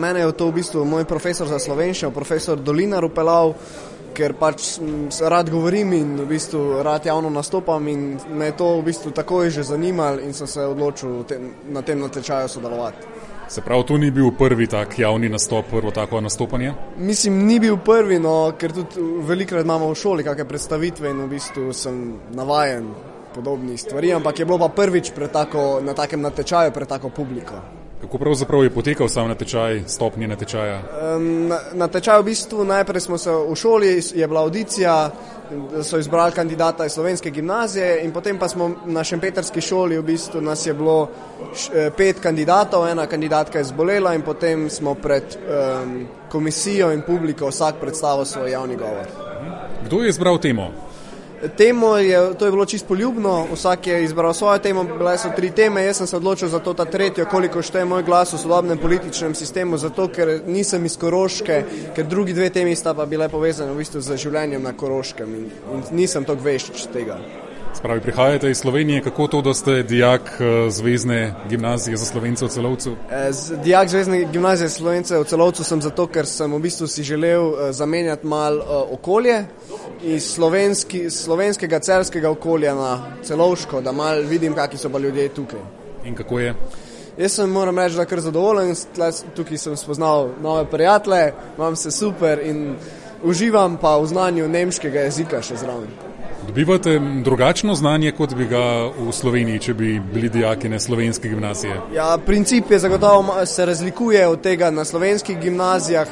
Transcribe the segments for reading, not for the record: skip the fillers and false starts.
mene je to v bistvu moj profesor za slovenščino, profesor Dolinar upeljal, ker pač rad govorim in v bistvu rad javno nastopam in me je to v bistvu takoj že zanimalo in sem se odločil na tem natečaju sodelovati. Se pravi, to ni bil prvi tak javni nastop, prvo tako nastopanje? Mislim, ni bil prvi, no, ker tudi velikrat imamo v šoli kakšne predstavitve in v bistvu sem navajen podobnih stvari, ampak je bilo pa prvič na takem natečaju pred tako publiko. Kako pravzaprav je potekal sam natečaj, stopnje natečaja? Natečaj v bistvu najprej smo se v šoli, je bila audicija, so izbrali kandidata iz slovenske gimnazije in potem pa smo na šempetrski šoli, v bistvu nas je bilo 5 kandidatov, ena kandidatka je zbolela in potem smo pred komisijo in publiko vsak predstavil svoj javni govor. Kdo je izbral temo? To je bilo čisto poljubno, vsak je izbral svojo temo, bile so 3 teme, jaz sem se odločil za to ta tretjo, koliko šteje moj glas v sodobnem političnem sistemu, zato ker nisem iz Koroške, ker drugi 2 temi sta pa bile povezane v bistvu z življenjem na Koroškem in nisem toliko vešč tega. Spravi, prihajate iz Slovenije, kako to, da ste dijak Zvezne gimnazije za Slovence v Celovcu? Dijak Zvezne gimnazije za Slovence v Celovcu sem zato, ker sem v bistvu si želel zamenjati malo okolje iz slovenskega celjskega okolja na celovško, da malo vidim, kakšni so pa ljudje tukaj. In kako je? Jaz sem, moram reči, da kar zadovoljen, tukaj sem spoznal nove prijatelje, imam se super in uživam pa v znanju nemškega jezika še zraven. Dobivate drugačno znanje, kot bi ga v Sloveniji, če bi bili dijaki na slovenske gimnazije? Ja, princip je zagotovo se razlikuje od tega na slovenskih gimnazijah.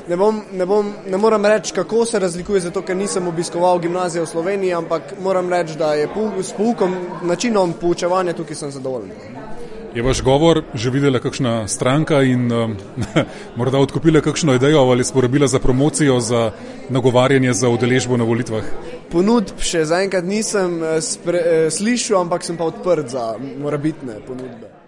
Ne moram reči, kako se razlikuje, zato ker nisem obiskoval gimnazije v Sloveniji, ampak moram reči, da je s poukom, načinom poučevanja tukaj sem zadovoljen. Je vaš govor že videla kakšna stranka in morda odkupila kakšno idejo ali sporabila za promocijo, za nagovarjanje za udeležbo na volitvah? Ponudb še zaenkrat nisem slišal, ampak sem pa odprt za morebitne ponudbe.